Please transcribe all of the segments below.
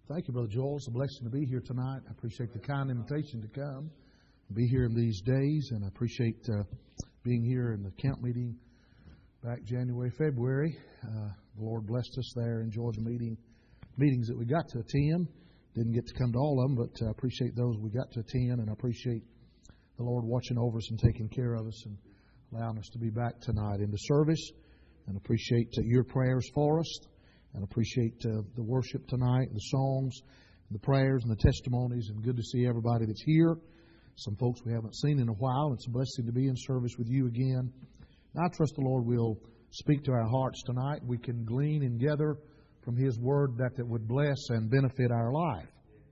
Thank you, Brother Joel. It's a blessing to be here tonight. I appreciate the kind invitation to come and be here in these days, and I appreciate being here in the camp meeting back January, February. The Lord blessed us there. Enjoyed the meetings that we got to attend. Didn't get to come to all of them, but I appreciate those we got to attend, and I appreciate the Lord watching over us and taking care of us and allowing us to be back tonight in the service. And appreciate your prayers for us. And appreciate the worship tonight, the songs, the prayers, and the testimonies. And good to see everybody that's here. Some folks we haven't seen in a while. It's a blessing to be in service with you again. And I trust the Lord will speak to our hearts tonight. We can glean and gather from His Word that would bless and benefit our life.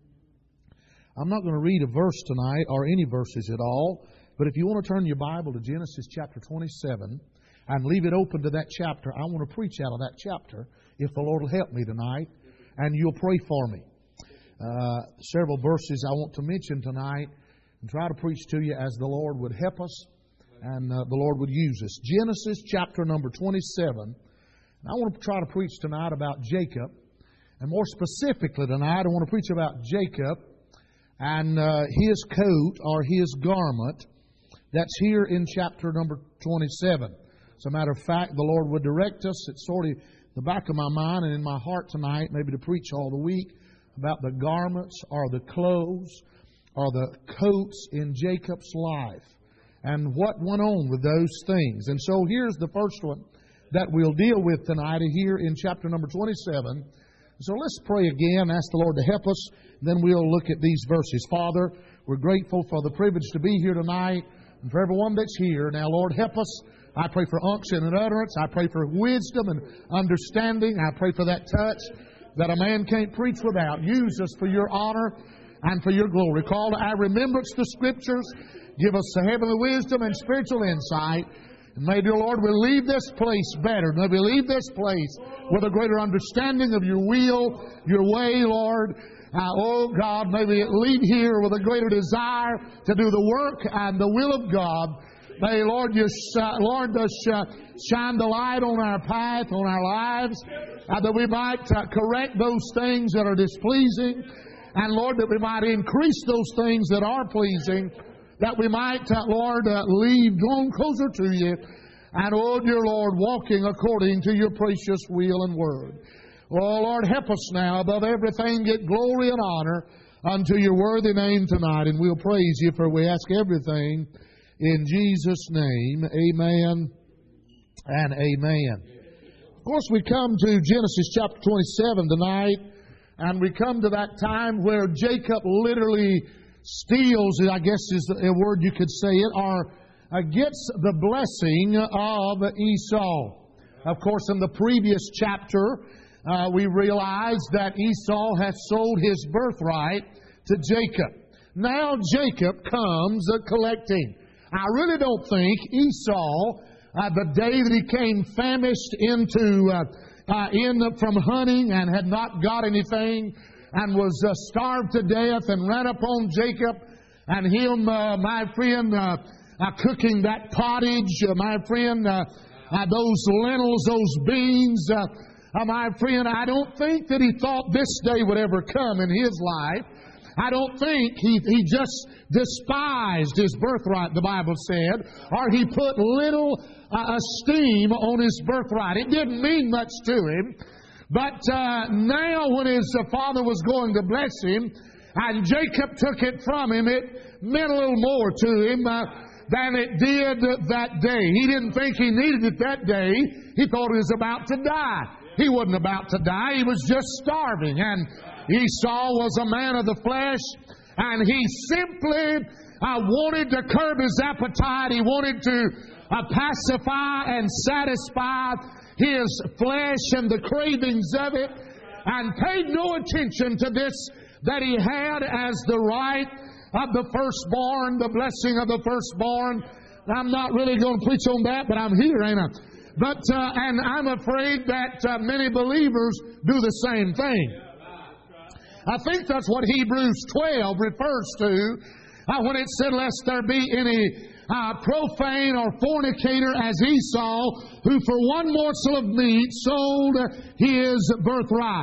I'm not going to read a verse tonight, or any verses at all. But if you want to turn your Bible to Genesis chapter 27 and leave it open to that chapter, I want to preach out of that chapter, if the Lord will help me tonight, and you'll pray for me. Several verses I want to mention tonight and try to preach to you as the Lord would help us and the Lord would use us. Genesis chapter number 27. And I want to try to preach tonight about Jacob. And more specifically tonight, I want to preach about Jacob and his coat or his garment that's here in chapter number 27. As a matter of fact, the Lord would direct us. It's sort of the back of my mind and in my heart tonight, maybe to preach all the week about the garments or the clothes or the coats in Jacob's life and what went on with those things. And so here's the first one that we'll deal with tonight here in chapter number 27. So let's pray again, ask the Lord to help us, and then we'll look at these verses. Father, we're grateful for the privilege to be here tonight and for everyone that's here. Now, Lord, help us. I pray for unction and utterance. I pray for wisdom and understanding. I pray for that touch that a man can't preach without. Use us for your honor and for your glory. Call to our remembrance the Scriptures. Give us the heavenly wisdom and spiritual insight. And may, dear Lord, we leave this place better. May we leave this place with a greater understanding of your will, your way, Lord. Oh, God, may we leave here with a greater desire to do the work and the will of God. May, Lord, shine the light on our path, on our lives, that we might correct those things that are displeasing, and, Lord, that we might increase those things that are pleasing, that we might, Lord, leave drawn closer to you, and, oh, dear Lord, walking according to your precious will and word. Oh, Lord, help us now, above everything, get glory and honor unto your worthy name tonight, and we'll praise you, for we ask everything in Jesus' name. Amen and amen. Of course, we come to Genesis chapter 27 tonight, and we come to that time where Jacob literally steals, I guess is a word you could say it, or gets the blessing of Esau. Of course, in the previous chapter, we realized that Esau has sold his birthright to Jacob. Now Jacob comes collecting. I really don't think Esau, the day that he came famished from hunting and had not got anything and was starved to death and ran upon Jacob and him, my friend, cooking that pottage, my friend, those lentils, those beans, my friend, I don't think that he thought this day would ever come in his life. I don't think he just despised his birthright, the Bible said, or he put little esteem on his birthright. It didn't mean much to him. But now when his father was going to bless him, and Jacob took it from him, it meant a little more to him than it did that day. He didn't think he needed it that day. He thought he was about to die. He wasn't about to die. He was just starving. And Esau was a man of the flesh, and he simply wanted to curb his appetite. He wanted to pacify and satisfy his flesh and the cravings of it, and paid no attention to this that he had as the right of the firstborn, the blessing of the firstborn. I'm not really going to preach on that, but I'm here, ain't I? But and I'm afraid that many believers do the same thing. I think that's what Hebrews 12 refers to when it said, lest there be any profane or fornicator as Esau, who for one morsel of meat sold his birthright.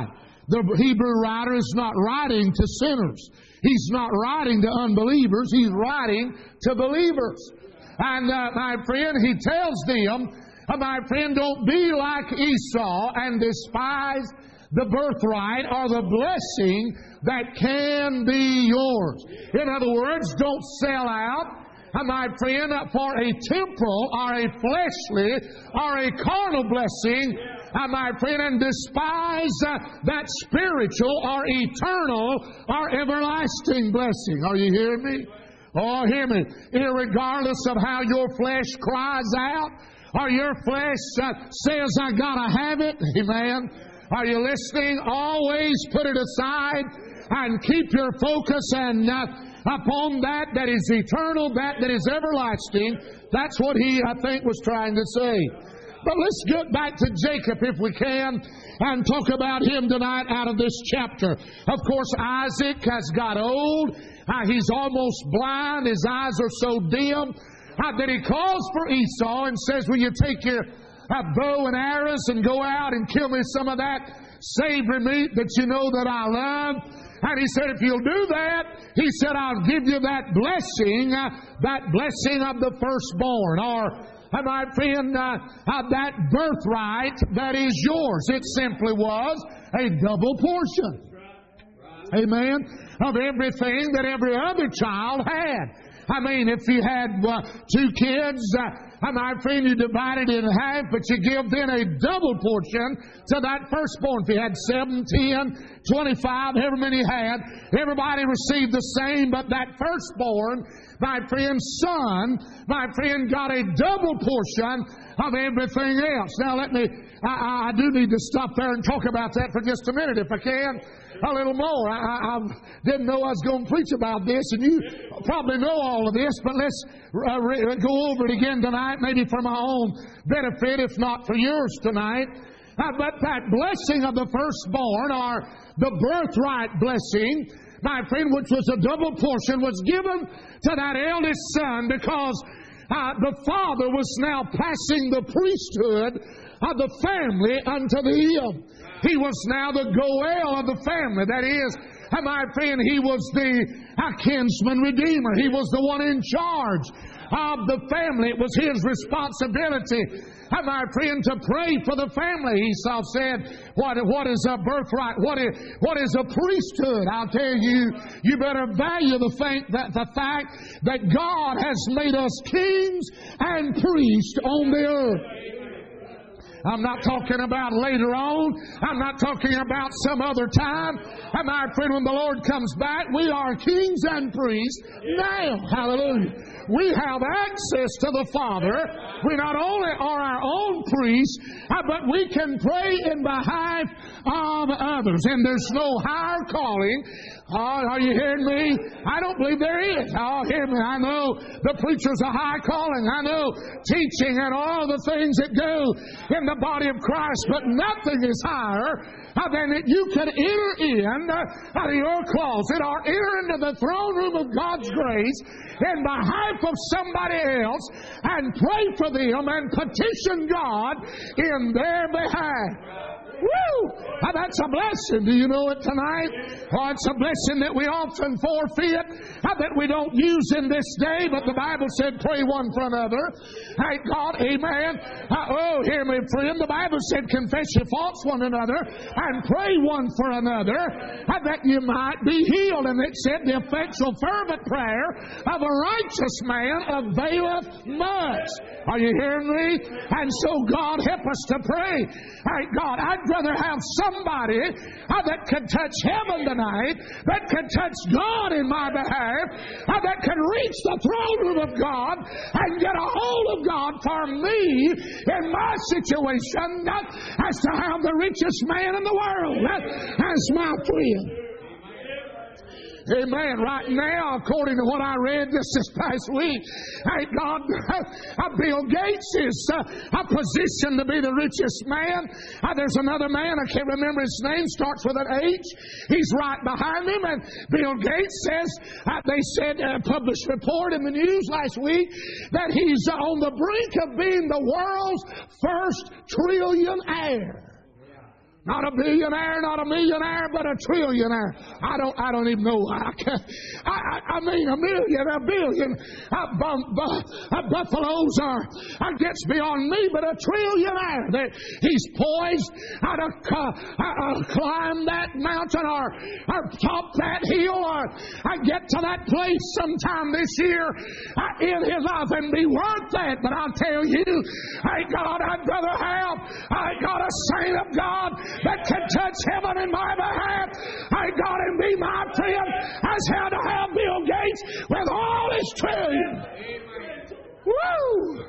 The Hebrew writer is not writing to sinners. He's not writing to unbelievers. He's writing to believers. And my friend, he tells them, my friend, don't be like Esau and despise the birthright or the blessing that can be yours. In other words, don't sell out, my friend, for a temporal or a fleshly or a carnal blessing, my friend, and despise that spiritual or eternal or everlasting blessing. Are you hearing me? Oh, hear me. Irregardless of how your flesh cries out or your flesh says, I gotta have it. Amen. Are you listening? Always put it aside and keep your focus and upon that is eternal, that is everlasting. That's what he, I think, was trying to say. But let's get back to Jacob if we can and talk about him tonight out of this chapter. Of course, Isaac has got old. He's almost blind. His eyes are so dim that he calls for Esau and says, will you take your bow and arrows and go out and kill me some of that savory meat that you know that I love? And he said, if you'll do that, he said, I'll give you that blessing of the firstborn, or my friend, that birthright that is yours. It simply was a double portion. Amen. Of everything that every other child had. I mean, if you had 2 kids, my friend, you divide it in half, but you give then a double portion to that firstborn. If you had 7, 10, 25, however many you had, everybody received the same, but that firstborn, my friend's son, my friend got a double portion of everything else. Now I do need to stop there and talk about that for just a minute if I can. A little more. I didn't know I was going to preach about this, and you probably know all of this, but let's go over it again tonight, maybe for my own benefit, if not for yours tonight. But that blessing of the firstborn, or the birthright blessing, my friend, which was a double portion, was given to that eldest son because the father was now passing the priesthood of the family unto him. He was now the Goel of the family. That is, my friend, he was the kinsman redeemer. He was the one in charge of the family. It was his responsibility, my friend, to pray for the family. Esau said, what is a birthright? What is a priesthood? I'll tell you, you better value the fact that God has made us kings and priests on the earth. I'm not talking about later on. I'm not talking about some other time. And my friend, when the Lord comes back, we are kings and priests now. Hallelujah. We have access to the Father. We not only are our own priests, but we can pray in behalf of others. And there's no higher calling. Are you hearing me? I don't believe there is. Hear me. I know the preacher's a high calling. I know teaching and all the things that go in the body of Christ, but nothing is higher than that you can enter in out of your closet or enter into the throne room of God's grace in behalf of somebody else and pray for them and petition God in their behalf. Woo! That's a blessing. Do you know it tonight? Oh, it's a blessing that we often forfeit, that we don't use in this day, but the Bible said pray one for another. Thank God, amen. Hear me, friend. The Bible said confess your faults one another and pray one for another, that you might be healed. And it said the effectual fervent prayer of a righteous man availeth much. Are you hearing me? And so God help us to pray. Thank God. I'd rather have somebody that could touch heaven tonight, that could touch God in my behalf, that could reach the throne room of God and get a hold of God for me in my situation, as to have the richest man in the world as my friend. Amen. Right now, according to what I read just this past week, thank God, Bill Gates is positioned to be the richest man. There's another man, I can't remember his name, starts with an H. He's right behind him, and Bill Gates says, they said, published report in the news last week, that he's on the brink of being the world's first trillionaire. Not a billionaire, not a millionaire, but a trillionaire. I don't even know. I mean, a million, a billion. Buffaloes are gets beyond me, but a trillionaire. That he's poised to climb that mountain or top that hill or get to that place sometime this year in his life and be worth that. But I'll tell you, God, I'd rather have a saint of God that can touch heaven in my behalf. God, and be my friend as how to have Bill Gates with all his trillion. Woo!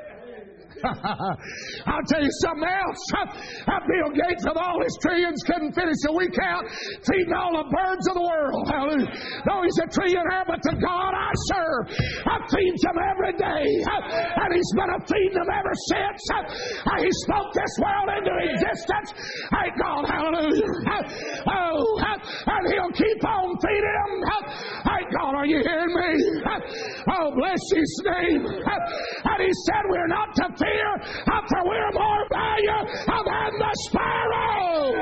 I'll tell you something else. Bill Gates with all his trillions couldn't finish a week out feeding all the birds of the world. Hallelujah. Though he's a trillionaire, but the God I serve, feeds them every day. And he's been feeding them ever since. He spoke this world into existence. Thank God. Hallelujah. And he'll keep on feeding them. Thank God. Are you hearing me? Oh, bless his name. And he said we're not to fear, for we're more value than the sparrow.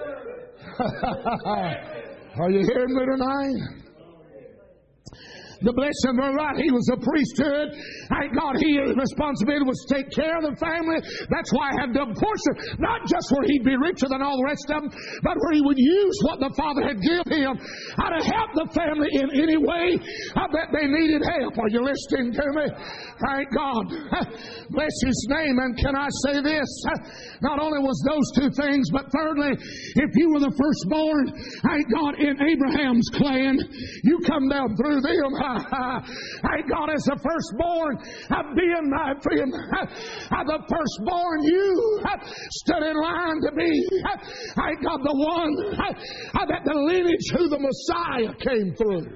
Are you hearing me tonight? The blessing of right. He was a priesthood. Thank God, his responsibility was to take care of the family. That's why I had double portion. Not just where he'd be richer than all the rest of them, but where he would use what the Father had given him to help the family in any way that they needed help. Are you listening to me? Thank God. Bless his name. And can I say this? Not only was those two things, but thirdly, if you were the firstborn, thank God, in Abraham's clan, you come down through them. Thank God, as the firstborn, being my friend, the firstborn, you stood in line to be, thank God, the one that the lineage who the Messiah came through.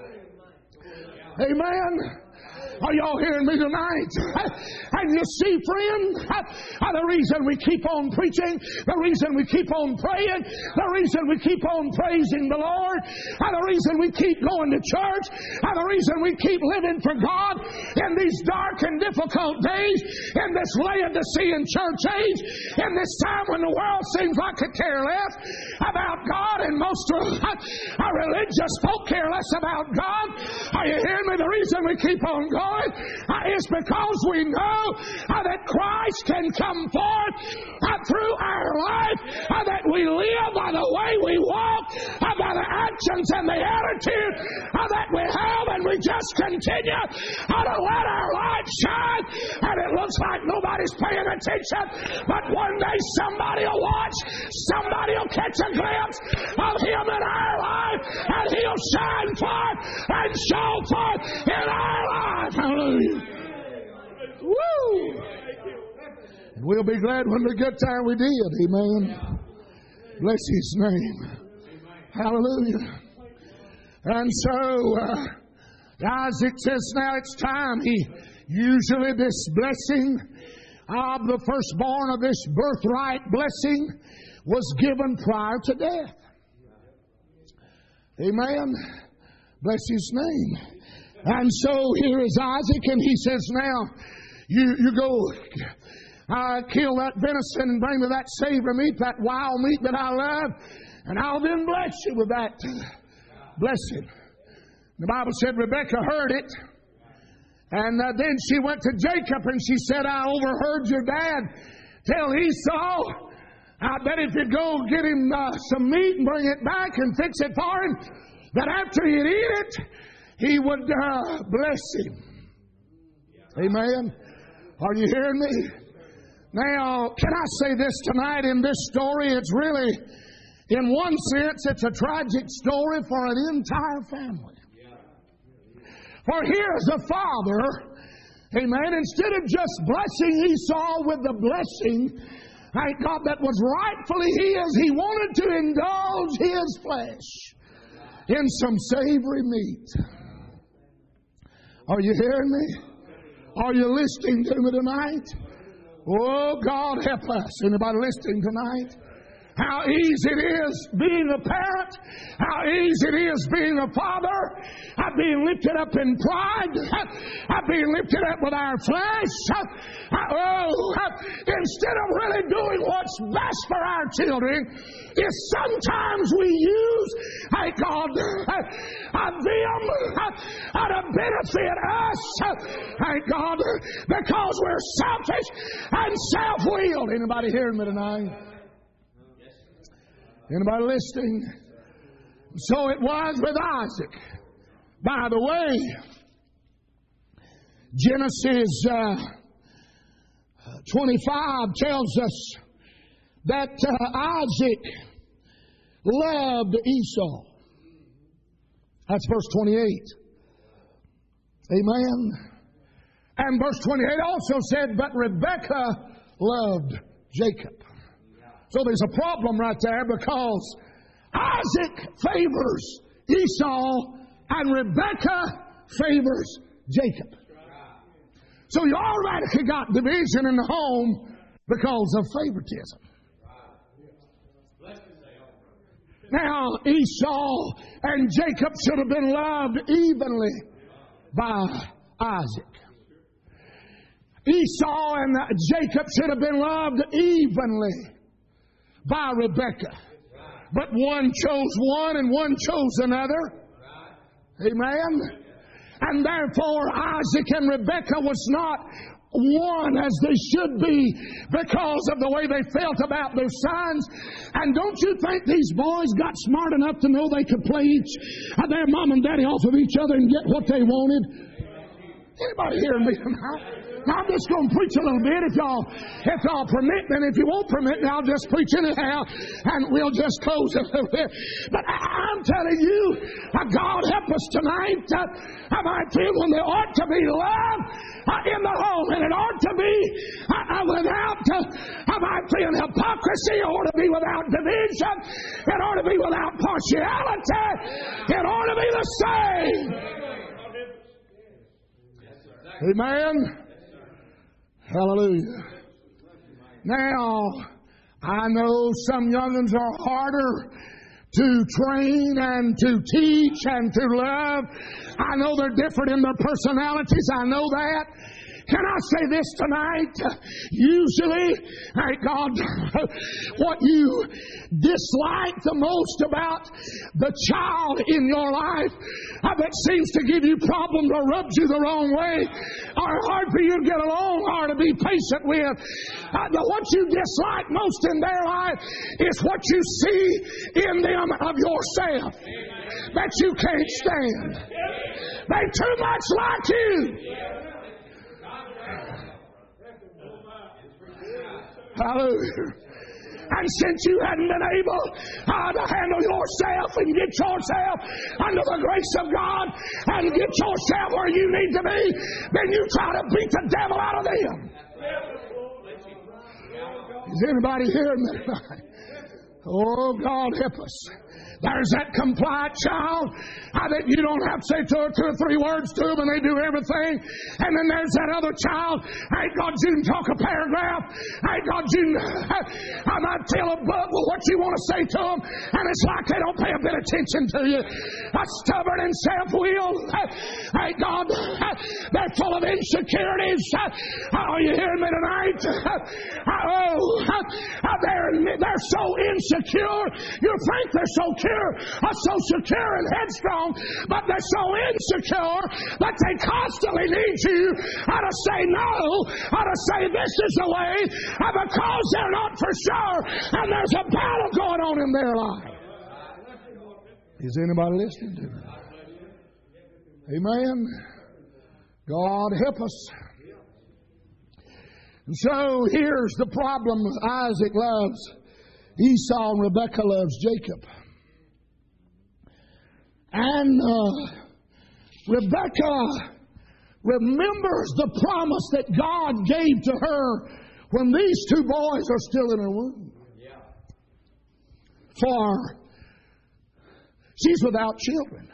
Amen. Are y'all hearing me tonight? And you see, friend, the reason we keep on preaching, the reason we keep on praying, the reason we keep on praising the Lord, the reason we keep going to church, the reason we keep living for God in these dark and difficult days, in this Laodicean church age, in this time when the world seems like it care less about God, and most of our religious folk care less about God. Are you hearing me? The reason we keep on going is because we know that Christ can come forth through our life, that we live by the way we walk, by the actions and the attitude that we have, and we just continue to let our light shine. And it looks like nobody's paying attention, but one day somebody will watch, somebody will catch a glimpse of him in our life, and he'll shine forth and show forth in our life. Hallelujah. Woo! We'll be glad when the good time we did. Amen. Bless his name. Hallelujah. And so Isaac says now it's time. Usually this blessing of the firstborn of this birthright blessing was given prior to death. Amen. Bless his name. And so here is Isaac, and he says, now, you go kill that venison and bring me that savory meat, that wild meat that I love, and I'll then bless you with that blessing. The Bible said Rebekah heard it, and then she went to Jacob, and she said, I overheard your dad tell Esau, I bet if you go get him some meat and bring it back and fix it for him, that after he'd eat it, he would bless him. Amen. Are you hearing me? Now, can I say this tonight in this story? It's really, in one sense, it's a tragic story for an entire family. For here's a father, amen, instead of just blessing Esau with the blessing, thank God, that was rightfully his, he wanted to indulge his flesh in some savory meat. Are you hearing me? Are you listening to me tonight? Oh, God help us. Anybody listening tonight? how easy it is being a parent, how easy it is being a father, being lifted up in pride, being lifted up with our flesh. Instead of really doing what's best for our children, is sometimes we use, thank God, them to benefit us, thank God, because we're selfish and self-willed. Anybody hearing me tonight? Anybody listening? So it was with Isaac. By the way, Genesis 25 tells us that Isaac loved Esau. That's verse 28. Amen. And verse 28 also said, but Rebekah loved Jacob. So there's a problem right there, because Isaac favors Esau and Rebekah favors Jacob. So you already got division in the home because of favoritism. Now Esau and Jacob should have been loved evenly by Isaac. Esau and Jacob should have been loved evenly by Rebekah. But one chose one and one chose another. Amen. And therefore Isaac and Rebekah was not one as they should be because of the way they felt about their sons. And don't you think these boys got smart enough to know they could play their mom and daddy off of each other and get what they wanted? Anybody hearing me tonight? Now, I'm just going to preach a little bit if y'all permit me. And if you won't permit me, I'll just preach anyhow, and we'll just close a little bit. But I'm telling you, God help us tonight. I feel when there ought to be love in the home, and it ought to be without, I feel, hypocrisy. It ought to be without division. It ought to be without partiality. It ought to be the same. Amen. Hallelujah. Now, I know some young'uns are harder to train and to teach and to love. I know they're different in their personalities. I know that. Can I say this tonight? Usually, thank God, what you dislike the most about the child in your life that seems to give you problems or rubs you the wrong way or hard for you to get along or to be patient with, what you dislike most in their life is what you see in them of yourself that you can't stand. They're too much like you. Hallelujah. And since you hadn't been able to handle yourself and get yourself under the grace of God and get yourself where you need to be, then you try to beat the devil out of them. Is anybody hearing me tonight? Oh, God help us. There's that compliant child that you don't have to say two or three words to them and they do everything. And then there's that other child, ain't God, you can talk a paragraph. Ain't God, I might tell a book what you want to say to them, and it's like they don't pay a bit of attention to you. Stubborn and self-willed. Ain't God, they're full of insecurities. Are you hearing me tonight? They're so insecure. You think they're so secure and headstrong, but they're so insecure that they constantly need you to say no, to say this is the way, because they're not for sure, and there's a battle going on in their life. Is anybody listening to me? Amen. God help us. And so here's the problem. Isaac loves Esau and Rebekah loves Jacob. And Rebekah remembers the promise that God gave to her when these two boys are still in her womb. For she's without children.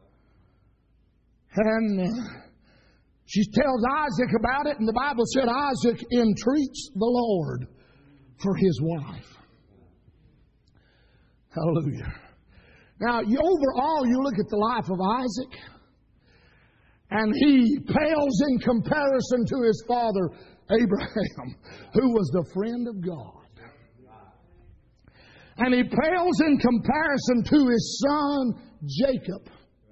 And she tells Isaac about it, and the Bible said Isaac entreats the Lord for his wife. Hallelujah. Now, overall, you look at the life of Isaac, and he pales in comparison to his father, Abraham, who was the friend of God. And he pales in comparison to his son, Jacob,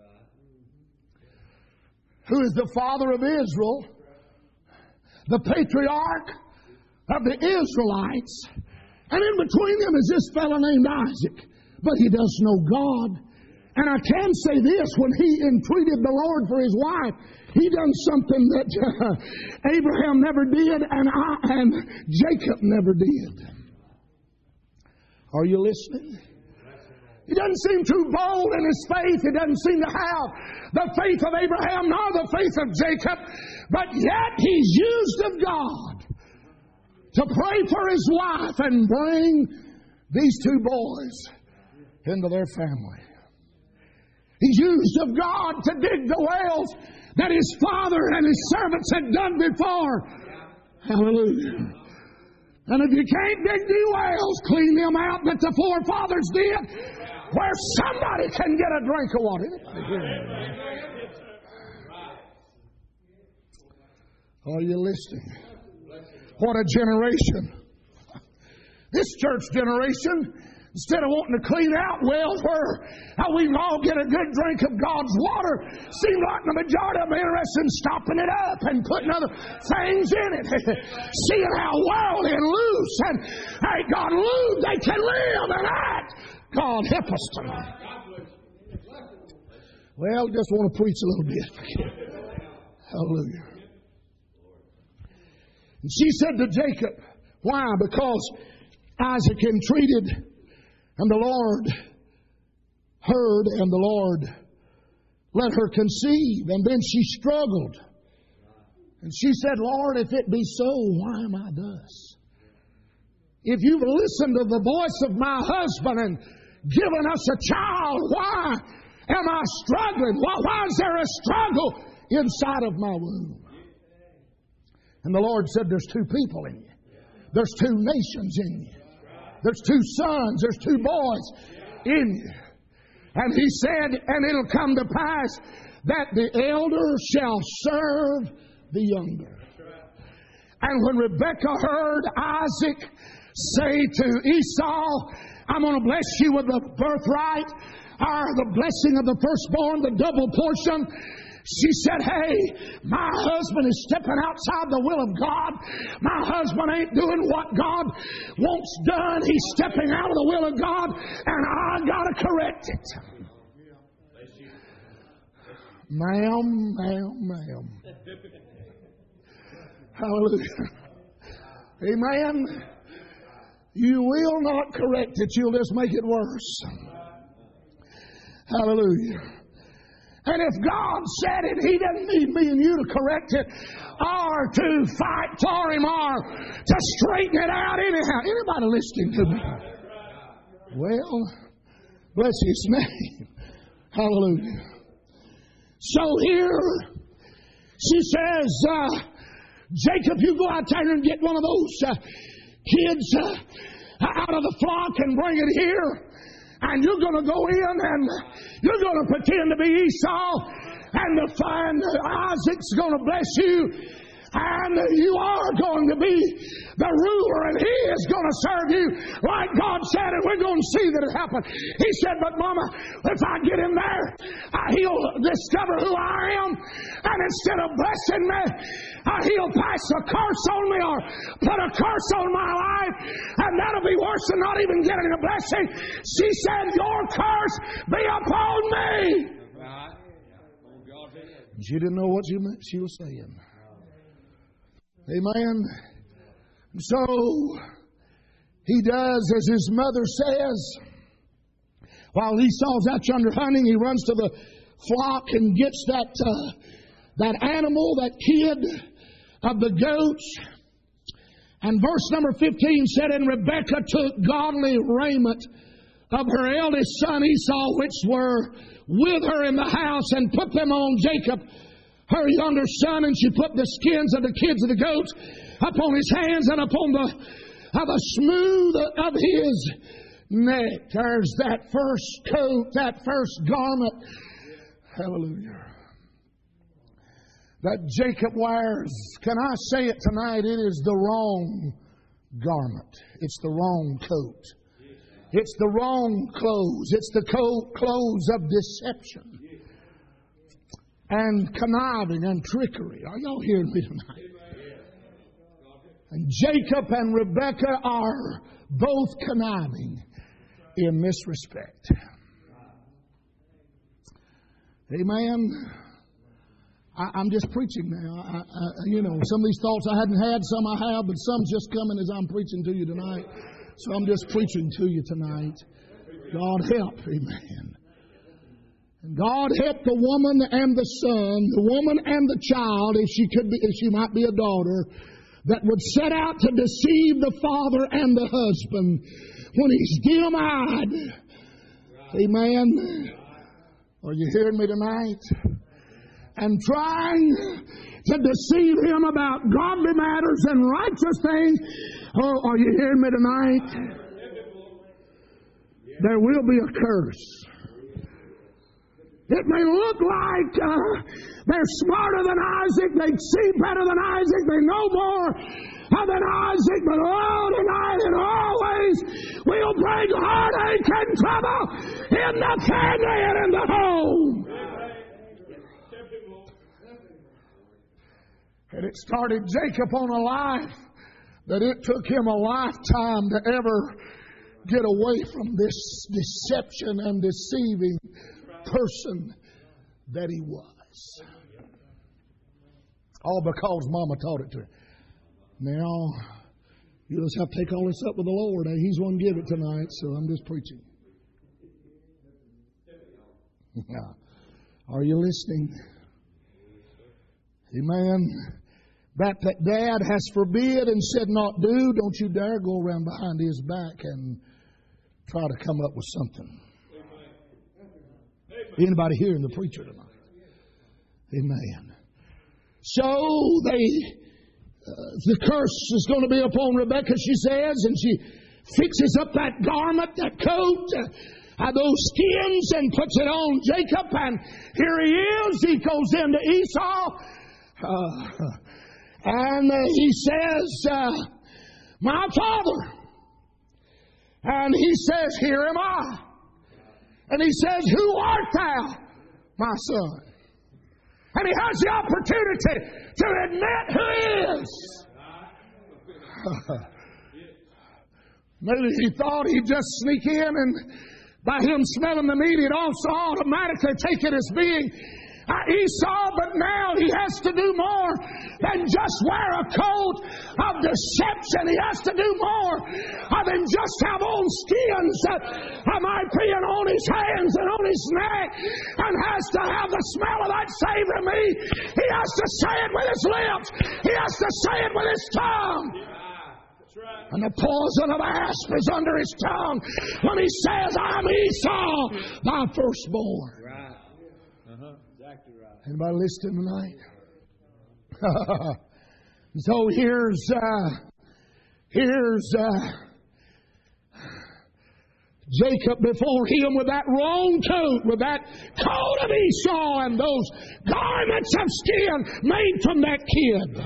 who is the father of Israel, the patriarch of the Israelites. And in between them is this fellow named Isaac. But he does know God. And I can say this, when he entreated the Lord for his wife, he done something that Abraham never did and Jacob never did. Are you listening? He doesn't seem too bold in his faith. He doesn't seem to have the faith of Abraham nor the faith of Jacob. But yet he's used of God to pray for his wife and bring these two boys into their family. He's used of God to dig the wells that his father and his servants had done before. Hallelujah. And if you can't dig the wells, clean them out that the forefathers did, where somebody can get a drink of water. Are you listening? What a generation. This church generation, instead of wanting to clean out wells where we can all get a good drink of God's water, seems like the majority of them are interested in stopping it up and putting other things in it. Seeing how worldly and loose and ain't got lewd they can live and act. God help us tonight. Well, just want to preach a little bit. Hallelujah. And she said to Jacob, why? Because Isaac entreated, and the Lord heard, and the Lord let her conceive. And then she struggled. And she said, Lord, if it be so, why am I thus? If you've listened to the voice of my husband and given us a child, why am I struggling? Why is there a struggle inside of my womb? And the Lord said, there's two people in you. There's two nations in you. There's two sons, there's two boys in you. And he said, and it'll come to pass that the elder shall serve the younger. And when Rebekah heard Isaac say to Esau, I'm going to bless you with the birthright, or the blessing of the firstborn, the double portion, she said, hey, my husband is stepping outside the will of God. My husband ain't doing what God wants done. He's stepping out of the will of God, and I got to correct it. Ma'am. Hallelujah. Amen. You will not correct it. You'll just make it worse. Hallelujah. And if God said it, He doesn't need me and you to correct it or to fight for Him or to straighten it out anyhow. Anybody listening to me? Well, bless His name. Hallelujah. So here she says, Jacob, you go out there and get one of those kids out of the flock and bring it here. And you're going to go in and you're going to pretend to be Esau, and to find Isaac's going to bless you, and you are going to be the ruler, and he is going to serve you like God said, and we're going to see that it happen. He said, but Mama, if I get him there, he'll discover who I am, and instead of blessing me, he'll pass a curse on me or put a curse on my life, and that'll be worse than not even getting a blessing. She said, your curse be upon me. She didn't know what she was saying. Amen. So he does as his mother says. While Esau's out yonder hunting, he runs to the flock and gets that animal, that kid of the goats. And verse number 15 said, and Rebekah took godly raiment of her eldest son Esau, which were with her in the house, and put them on Jacob, her younger son, and she put the skins of the kids of the goats upon his hands and upon the smooth of his neck. There's that first coat, that first garment. Hallelujah. That Jacob wears. Can I say it tonight? It is the wrong garment. It's the wrong coat. It's the wrong clothes. It's the clothes of deception and conniving and trickery. Are y'all hearing me tonight? And Jacob and Rebekah are both conniving in this respect. Amen. I'm just preaching now. Some of these thoughts I hadn't had, some I have, but some's just coming as I'm preaching to you tonight. So I'm just preaching to you tonight. God help. Amen. And God help the woman and the son, the woman and the child, if she might be a daughter, that would set out to deceive the father and the husband when he's dim-eyed. Amen. Are you hearing me tonight? And trying to deceive him about godly matters and righteous things. Oh, are you hearing me tonight? There will be a curse. It may look like they're smarter than Isaac, they see better than Isaac, they know more than Isaac, but all tonight and always will bring heartache and trouble in the family and in the home. And it started Jacob on a life that it took him a lifetime to ever get away from this deception and deceiving person that he was. All because Mama taught it to him. Now, you just have to take all this up with the Lord. He's one to give it tonight, so I'm just preaching. Are you listening? Amen. That dad has forbid and said not do. Don't you dare go around behind his back and try to come up with something. Anybody hearing the preacher tonight? Amen. So the curse is going to be upon Rebekah, she says, and she fixes up that garment, that coat, those skins, and puts it on Jacob. And here he is. He goes into Esau. And he says, my father. And he says, here am I. And he says, who art thou, my son? And he has the opportunity to admit who he is. Maybe he thought he'd just sneak in and by him smelling the meat, he'd also automatically take it as being Esau, but now he has to do more than just wear a coat of deception. He has to do more than just have on skins that might be on his hands and on his neck, and has to have the smell of that savory meat. He has to say it with his lips. He has to say it with his tongue. And the poison of asp is under his tongue when he says, I'm Esau, thy firstborn. Anybody listening tonight? So here's Jacob before him with that wrong coat, with that coat of Esau and those garments of skin made from that kid.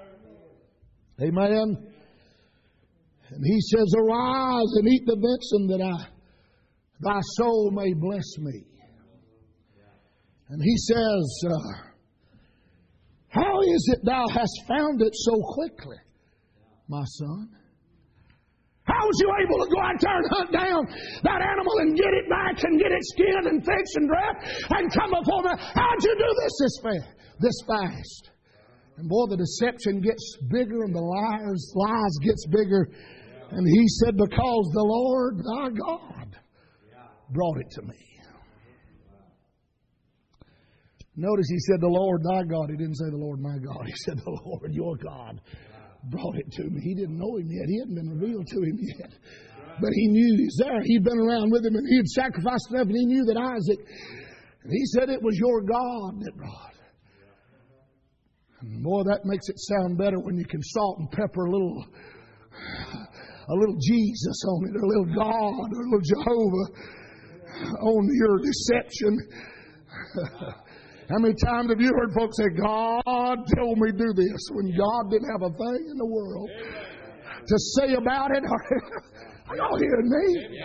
Amen. And he says, arise and eat the venison that thy soul may bless me. And he says, how is it thou hast found it so quickly, my son? How was you able to go out there and hunt down that animal and get it back and get it skinned and fixed and dressed and come before me? How'd you do this fast? And boy, the deception gets bigger and the lies gets bigger. And he said, because the Lord thy God brought it to me. Notice he said the Lord thy God. He didn't say the Lord my God. He said the Lord your God brought it to me. He didn't know him yet. He hadn't been revealed to him yet. But he knew he was there. He'd been around with him and he had sacrificed enough, and he knew that Isaac. And he said it was your God that brought it. And boy, that makes it sound better when you can salt and pepper a little a little Jesus on it, or a little God, or a little Jehovah on your deception. How many times have you heard folks say, God told me to do this, when God didn't have a thing in the world to say about it? Are y'all hearing me?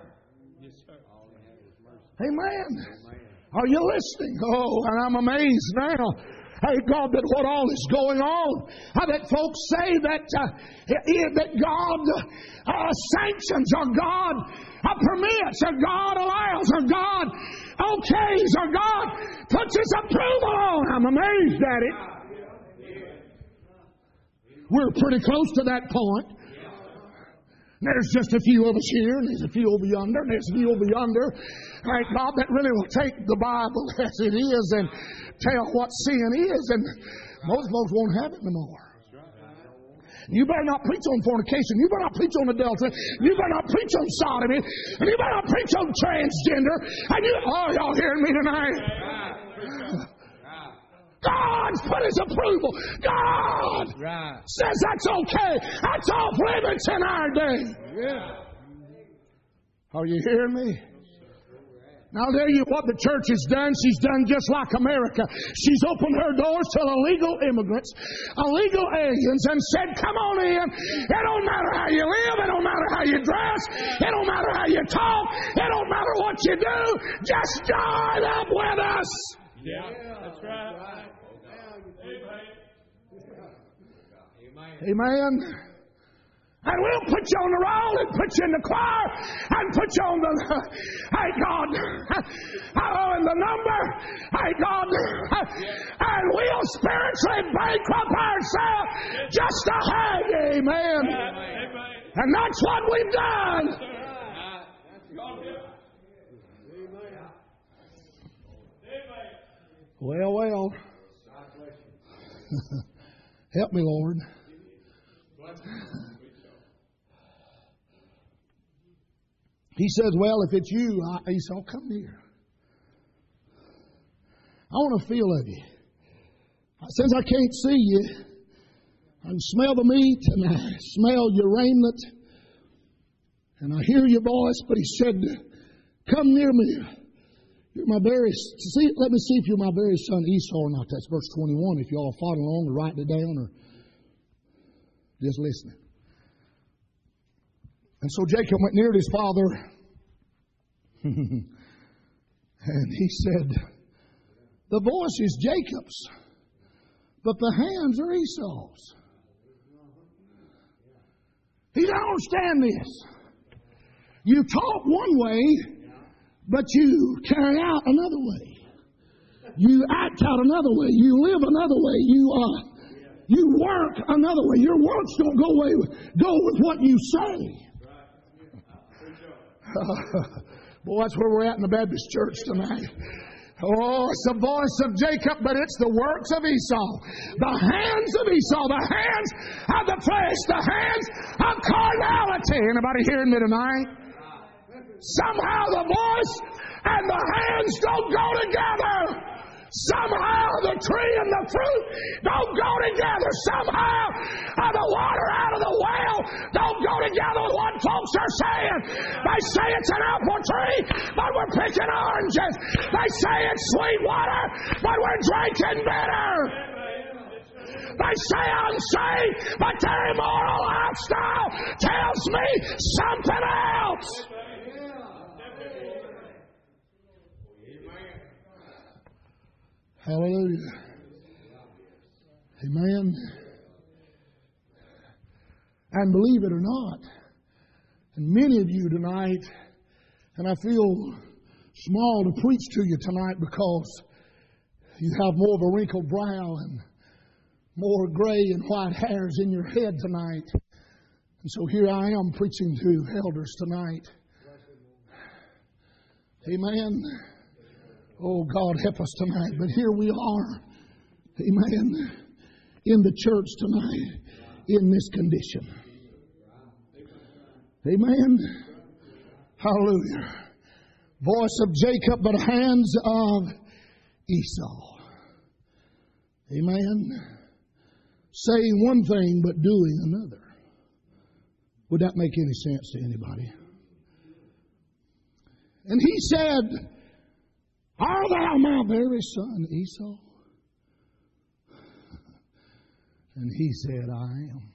Amen. Are you listening? Oh, and I'm amazed now. Hey, God, that what all is going on. That folks say that God sanctions, or God permits, or God allows, or God okays, or God puts His approval on. I'm amazed at it. We're pretty close to that point. There's just a few of us here, and there's a few over yonder, and there's a few over yonder. Thank God, that really will take the Bible as it is and tell what sin is, and most folks won't have it no more. You better not preach on fornication. You better not preach on adultery. You better not preach on sodomy. And you better not preach on transgender. And y'all hearing me tonight? God's put His approval. God says that's okay. That's off limits in our day. Are you hearing me? Now, I'll tell you what the church has done. She's done just like America. She's opened her doors to illegal immigrants, illegal aliens, and said, come on in. It don't matter how you live. It don't matter how you dress. It don't matter how you talk. It don't matter what you do. Just join up with us. Yeah, that's right. Amen. And we'll put you on the roll and put you in the choir and put you on the, hey God, and the number, hey God, and we'll spiritually bankrupt ourselves just to have you, amen. And that's what we've done. Well. Help me, Lord. He says, well, if it's you, Esau, come here. I want to feel of you. Since I can't see you, I can smell the meat and I smell your raiment and I hear your voice, but he said, come near me. You're my very, let me see if you're my very son Esau or not. That's verse 21. If you all are following along or writing it down or just listening. And so Jacob went near to his father and he said, the voice is Jacob's, but the hands are Esau's. He don't understand this. You talk one way, but you carry out another way. You act out another way. You live another way. You work another way. Your works don't go with what you say. Boy, that's where we're at in the Baptist church tonight. Oh, it's the voice of Jacob, but it's the works of Esau. The hands of Esau, the hands of the flesh, the hands of carnality. Anybody hearing me tonight? Somehow the voice and the hands don't go together. Somehow the tree and the fruit don't go together. Somehow the water out of the well don't go together with what folks are saying. They say it's an apple tree, but we're picking oranges. They say it's sweet water, but we're drinking bitter. They say I'm saved, but their immoral lifestyle tells me something else. Hallelujah. Amen. And believe it or not, and many of you tonight, and I feel small to preach to you tonight because you have more of a wrinkled brow and more gray and white hairs in your head tonight. And so here I am preaching to elders tonight. Amen. Oh, God, help us tonight. But here we are, amen, in the church tonight, in this condition. Amen. Hallelujah. Voice of Jacob, but hands of Esau. Amen. Saying one thing, but doing another. Would that make any sense to anybody? And he said, Art thou my very son Esau? And he said, I am.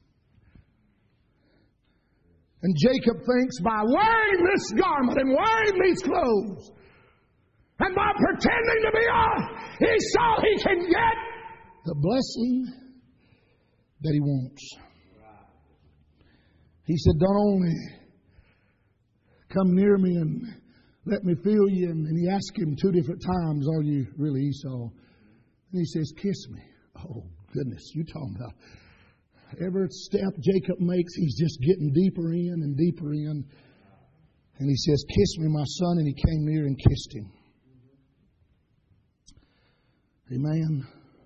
And Jacob thinks by wearing this garment and wearing these clothes and by pretending to be Esau, he can get the blessing that he wants. He said, don't only come near me and let me feel you. And he asked him 2 different times, are you really Esau? And he says, kiss me. Oh, goodness, you talking about every step Jacob makes, he's just getting deeper in and deeper in. And he says, kiss me, my son. And he came near and kissed him. Amen.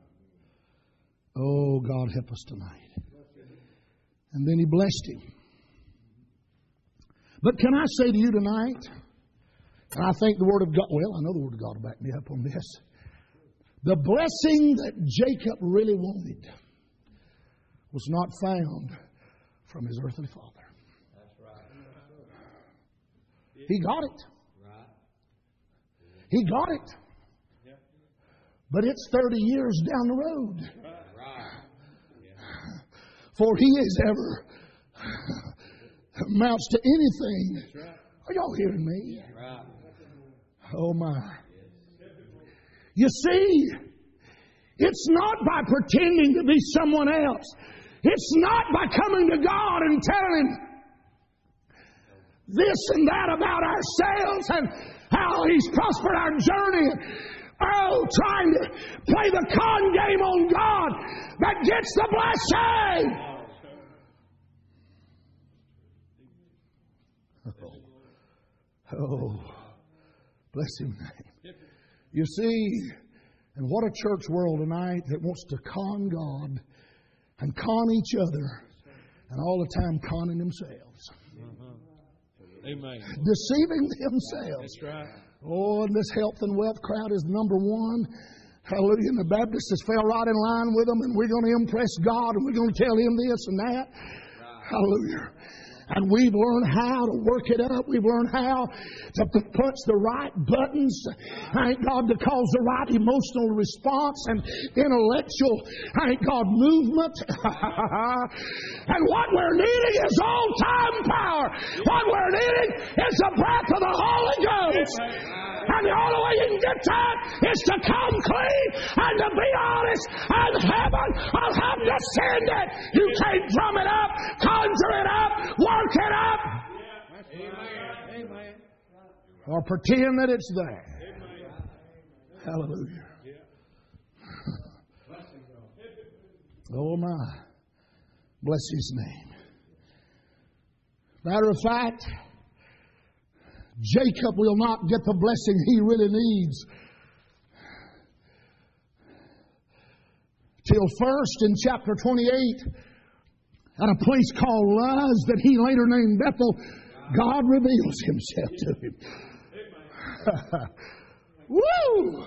Oh, God, help us tonight. And then he blessed him. But can I say to you tonight, and I think the Word of God, well, I know the Word of God will back me up on this. The blessing that Jacob really wanted was not found from his earthly father. That's right. He got it. Right. He got it. Yep. But it's 30 years down the road. Right. Yeah. For he is ever amounts to anything. That's right. Are y'all hearing me? Right. Oh my. You see, it's not by pretending to be someone else. It's not by coming to God and telling Him this and that about ourselves and how He's prospered our journey. Oh, trying to play the con game on God that gets the blessing. Oh, bless His name. You see, and what a church world tonight that wants to con God and con each other and all the time conning themselves. Amen. Deceiving themselves. That's right. Oh, and this health and wealth crowd is number one. Hallelujah. And the Baptists has fell right in line with them, and we're going to impress God, and we're going to tell Him this and that. Right. Hallelujah. And we've learned how to work it up. We've learned how to punch the right buttons. Thank God, to cause the right emotional response and intellectual, thank God, movement. And what we're needing is all-time power. What we're needing is the breath of the Holy Ghost. And the only way you can get that is to come clean and to be honest. And heaven will have to send it. You can't drum it up, conjure it up, work it up. Amen. Or pretend that it's there. Hallelujah. Oh my. Bless His name. Matter of fact, Jacob will not get the blessing he really needs till first in chapter 28 at a place called Luz that he later named Bethel, God reveals Himself to him. Woo!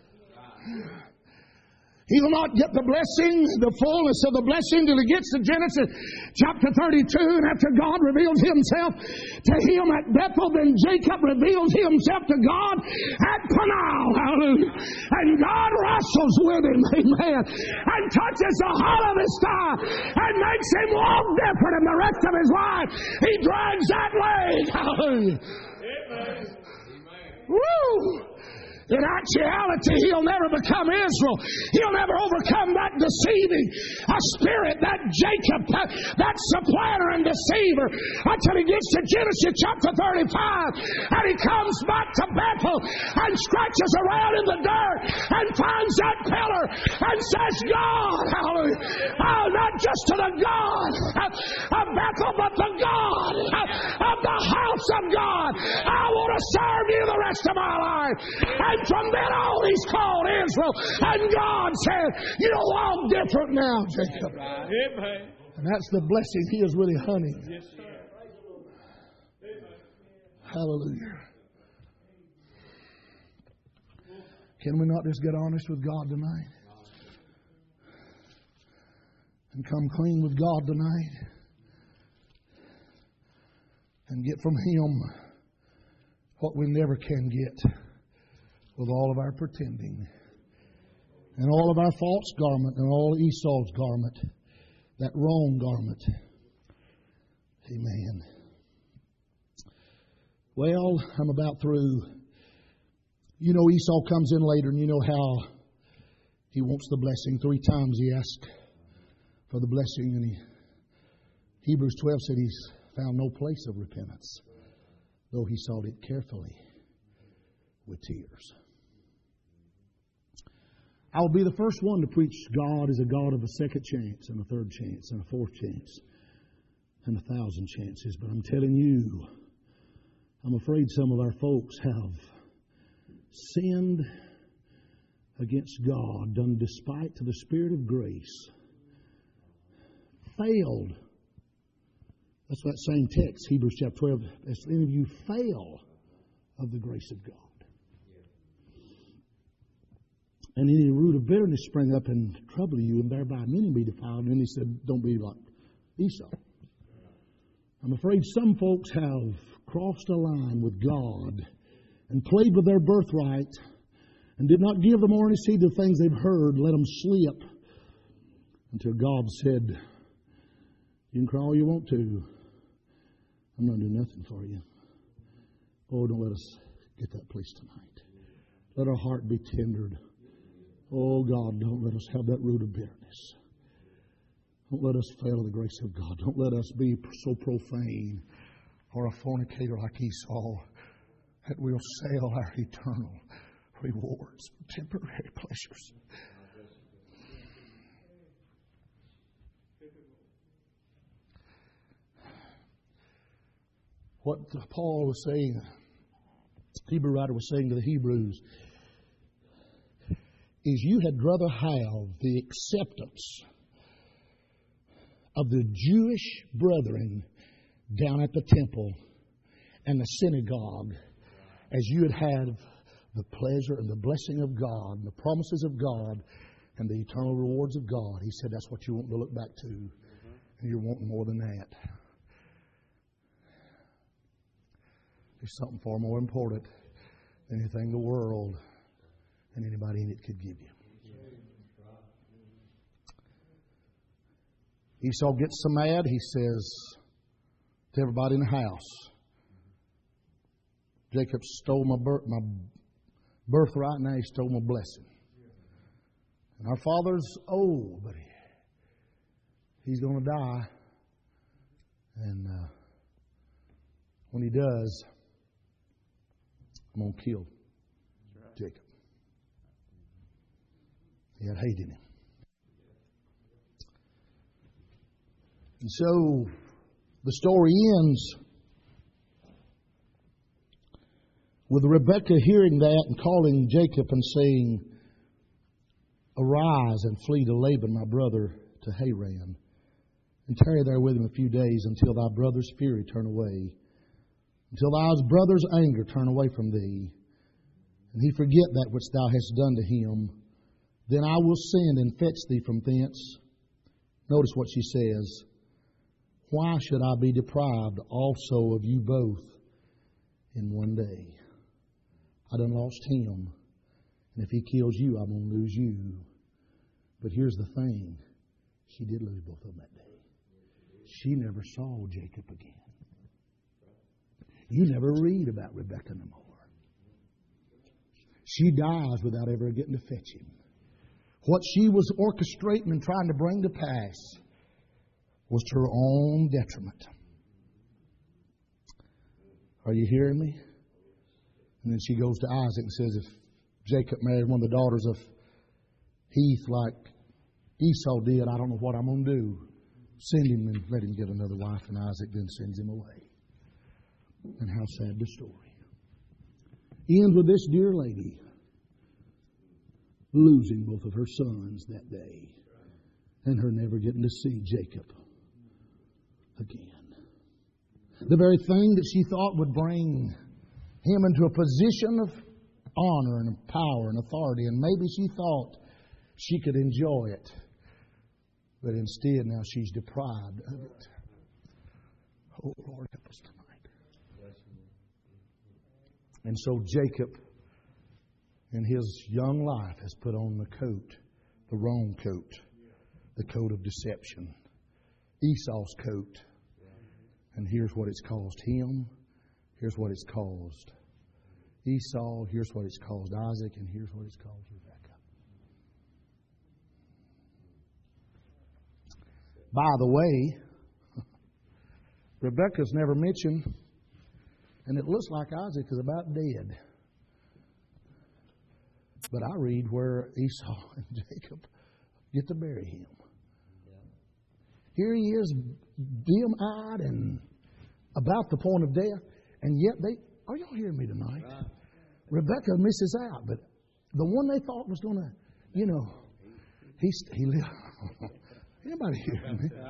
He will not get the blessing, the fullness of the blessing, till he gets to Genesis chapter 32. And after God reveals Himself to him at Bethel, then Jacob reveals himself to God at Peniel. Hallelujah. And God wrestles with him, amen, and touches the heart of his thigh and makes him walk different in the rest of his life. He drags that leg. Hallelujah. Amen. Woo! In actuality, he'll never become Israel. He'll never overcome that deceiving spirit, that Jacob, that supplanter and deceiver, until he gets to Genesis chapter 35, and he comes back to Bethel and scratches around in the dirt and finds that pillar and says, God, hallelujah, oh, not just to the God of Bethel, but the God of the house of God. I want to serve you the rest of my life. And from then on, he's called Israel. And God said, you'll walk different now, Jacob. Amen. And that's the blessing he is really hunting. Yes, sir. Hallelujah. Can we not just get honest with God tonight? And come clean with God tonight? and get from Him what we never can get with all of our pretending and all of our false garment and all Esau's garment, that wrong garment. Amen. Well, I'm about through. You know, Esau comes in later, and you know how he wants the blessing. 3 times he asked for the blessing, and Hebrews 12 said he's found no place of repentance, though he sought it carefully with tears. I'll be the first one to preach God is a God of a second chance and a third chance and a fourth chance and 1,000 chances. But I'm telling you, I'm afraid some of our folks have sinned against God, done despite to the Spirit of grace, failed. That's that same text, Hebrews chapter 12. As any of you fail of the grace of God. And any root of bitterness spring up and trouble you, and thereby many be defiled. And then he said, don't be like Esau. I'm afraid some folks have crossed a line with God and played with their birthright and did not give them more heed to the things they've heard, let them slip until God said, you can cry all you want to. I'm not doing nothing for you. Oh, don't let us get that place tonight. Let our heart be tendered. Oh, God, don't let us have that root of bitterness. Don't let us fail the grace of God. Don't let us be so profane or a fornicator like Esau that we'll sell our eternal rewards for temporary pleasures. What Paul was saying, the Hebrew writer was saying to the Hebrews, is you had rather have the acceptance of the Jewish brethren down at the temple and the synagogue as you had had the pleasure and the blessing of God and the promises of God and the eternal rewards of God. He said that's what you want to look back to. And you're wanting more than that. There's something far more important than anything the world and anybody in it could give you. Esau gets so mad, he says to everybody in the house, Jacob stole my birthright, now he stole my blessing. And our father's old, but he's going to die. And when he does, I'm going to kill Jacob. He had hate in him. And so the story ends with Rebekah hearing that and calling Jacob and saying, arise and flee to Laban, my brother, to Haran, and tarry there with him a few days until thy brother's fury turn away, until thy brother's anger turn away from thee, and he forget that which thou hast done to him. Then I will send and fetch thee from thence. Notice what she says. Why should I be deprived also of you both in one day? I done lost him, and if he kills you, I'm going to lose you. But here's the thing. She did lose both of them that day. She never saw Jacob again. You never read about Rebekah no more. She dies without ever getting to fetch him. What she was orchestrating and trying to bring to pass was to her own detriment. Are you hearing me? And then she goes to Isaac and says, if Jacob married one of the daughters of Heath like Esau did, I don't know what I'm going to do. Send him and let him get another wife. And Isaac then sends him away. And how sad the story. Ends with this dear lady losing both of her sons that day and her never getting to see Jacob again. The very thing that she thought would bring him into a position of honor and power and authority, and maybe she thought she could enjoy it, but instead now she's deprived of it. Oh, Lord, help us tonight. And so Jacob, in his young life, has put on the coat, the wrong coat, the coat of deception, Esau's coat. And here's what it's caused him. Here's what it's caused Esau. Here's what it's caused Isaac. And here's what it's caused Rebekah. By the way, Rebekah's never mentioned, and it looks like Isaac is about dead. But I read where Esau and Jacob get to bury him. Here he is, dim-eyed and about the point of death, and yet are y'all hearing me tonight? Rebekah misses out, but the one they thought was going to, he lived. Anybody hearing me?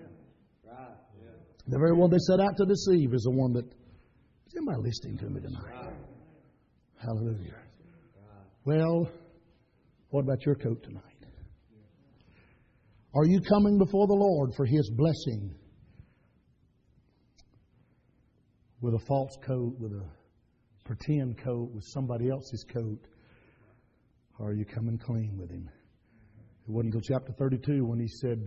The very one they set out to deceive is the one that. Is anybody listening to me tonight? Hallelujah. Well, what about your coat tonight? Are you coming before the Lord for His blessing with a false coat, with a pretend coat, with somebody else's coat? Or are you coming clean with Him? It wasn't until chapter 32 when He said,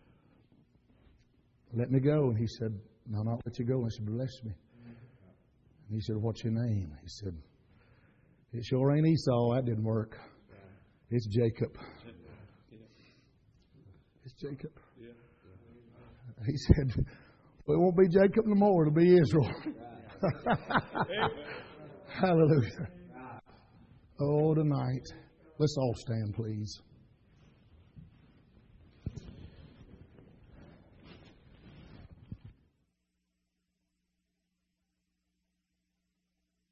let me go. And He said, no, I'll not let you go unless you bless me. And He said, what's your name? He said, it sure ain't Esau. That didn't work. It's Jacob. It's Jacob. He said, well, it won't be Jacob no more. It'll be Israel. Hallelujah. Oh, tonight. Let's all stand, please.